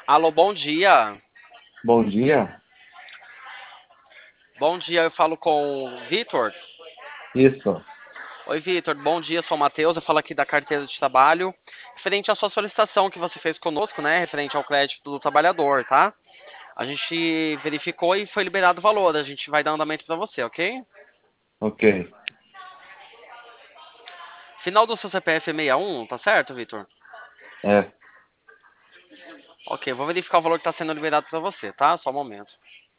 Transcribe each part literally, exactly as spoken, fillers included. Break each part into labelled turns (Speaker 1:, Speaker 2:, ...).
Speaker 1: Alô, bom dia.
Speaker 2: Bom dia.
Speaker 1: Bom dia, eu falo com o Vitor.
Speaker 2: Isso.
Speaker 1: Oi, Vitor, bom dia, sou o Matheus, eu falo aqui da carteira de trabalho, referente à sua solicitação que você fez conosco, né, referente ao crédito do trabalhador, tá? A gente verificou e foi liberado o valor, a gente vai dar andamento para você, ok?
Speaker 2: Ok.
Speaker 1: Final do seu C P F é sessenta e um, tá certo, Vitor?
Speaker 2: É.
Speaker 1: Ok, vou verificar o valor que está sendo liberado para você, tá? Só um momento.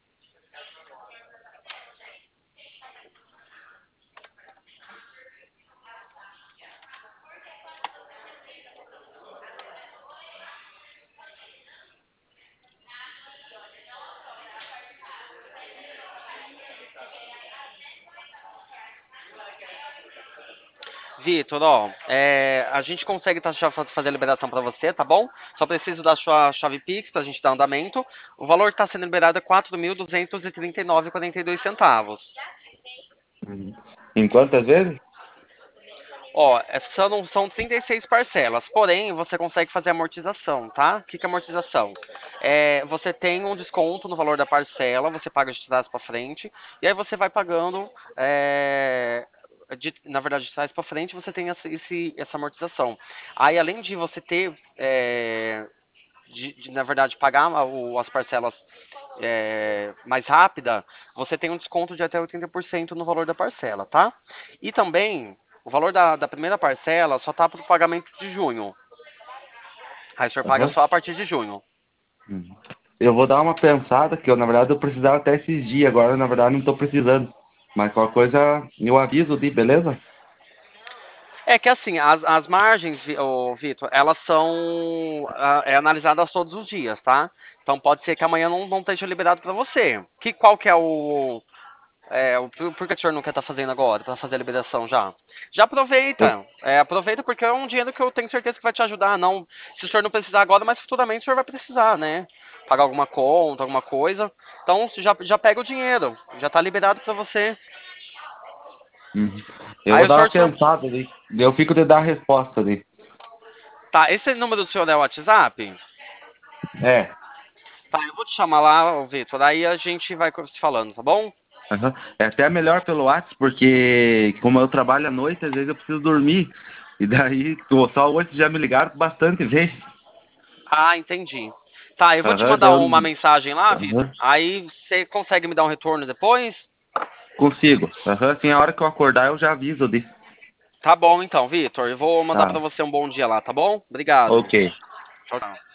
Speaker 1: Vitor, ó, é, a gente consegue tá, já fa- fazer a liberação para você, tá bom? Só preciso da sua chave Pix para a gente dar andamento. O valor que está sendo liberado é quatro mil duzentos e trinta e nove e quarenta e dois centavos.
Speaker 2: Uhum. Em quantas vezes?
Speaker 1: Ó, é, são, são trinta e seis parcelas, porém você consegue fazer amortização, tá? O que, que é amortização? É, você tem um desconto no valor da parcela, você paga de trás para frente, e aí você vai pagando. é, de- na verdade, de trás para frente você tem essa, esse- essa amortização. Aí, além de você ter, é, de, de, na verdade, pagar o- as parcelas é, mais rápida, você tem um desconto de até oitenta por cento no valor da parcela, tá? E também, o valor da, da primeira parcela só tá para o pagamento de junho. Aí o senhor paga
Speaker 2: Aham.
Speaker 1: só a partir de junho.
Speaker 2: Uhum. Eu vou dar uma pensada, que eu, na verdade, eu precisava até esses dias. Agora, na verdade, não estou precisando. Mas qualquer coisa, eu aviso de, beleza?
Speaker 1: É que assim, as, as margens, Vi- ô, Vitor, elas são ah, é analisadas todos os dias, tá? Então pode ser que amanhã não, não esteja liberado para você. Que, qual que é o, É, o, por por que o senhor não quer estar fazendo agora, para fazer a liberação já? Já
Speaker 2: Eu,
Speaker 1: aproveita. É, aproveita porque é um dinheiro que eu tenho certeza que vai te ajudar. Não, se o senhor não precisar agora, mas futuramente o senhor vai precisar, né? Pagar alguma conta, alguma coisa. Então já, já pega o dinheiro. Já está liberado para você.
Speaker 2: uhum. Eu
Speaker 1: Aí
Speaker 2: vou
Speaker 1: o
Speaker 2: dar
Speaker 1: senhor
Speaker 2: uma
Speaker 1: só.
Speaker 2: pensada ali. Eu fico de dar a resposta ali.
Speaker 1: Tá, esse número do senhor é o WhatsApp?
Speaker 2: É.
Speaker 1: Tá, eu vou te chamar lá, ô, Vitor. Aí a gente vai se falando, tá bom?
Speaker 2: Aham. É até melhor pelo WhatsApp, porque como eu trabalho à noite, às vezes eu preciso dormir. E daí, tô- só hoje já me ligaram bastante vezes.
Speaker 1: Ah, entendi. Tá, eu vou te
Speaker 2: Aham,
Speaker 1: mandar
Speaker 2: daí
Speaker 1: uma
Speaker 2: eu-
Speaker 1: mensagem lá, Vitor.
Speaker 2: aham.
Speaker 1: Aí você consegue me dar um retorno depois?
Speaker 2: Consigo. Aham, assim, a hora que eu acordar eu já aviso de.
Speaker 1: Tá bom então, Vitor. Eu vou mandar pra
Speaker 2: Tá.
Speaker 1: você um bom dia lá, tá bom? Obrigado.
Speaker 2: Ok.
Speaker 1: Tchau, tchau.